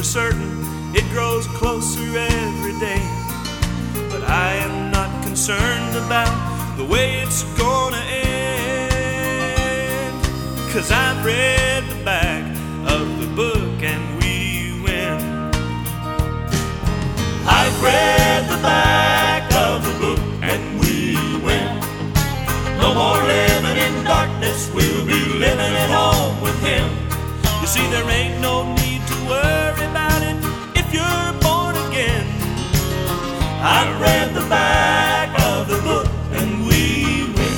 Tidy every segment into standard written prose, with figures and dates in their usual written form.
certain it grows closer every day. But I am not concerned about the way it's gonna end, 'cause I've read the back of the book and we win. I've read the back of the book and we win. No more living in darkness, we'll be living at home with Him. You see, there ain't no need to worry about it if you're born again. I've read the back of the book and we win.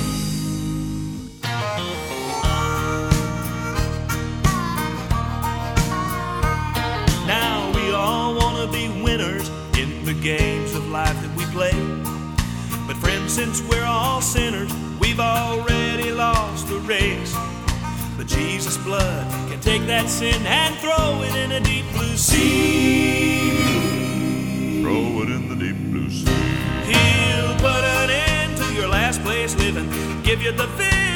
Now we all want to be winners in the games of life that we play. But friends, since we're all sinners, we've already lost the race. But Jesus' blood can take that sin and throw it in a deep blue sea. Throw it in the deep blue sea. He'll put an end to your last place living, give you the feeling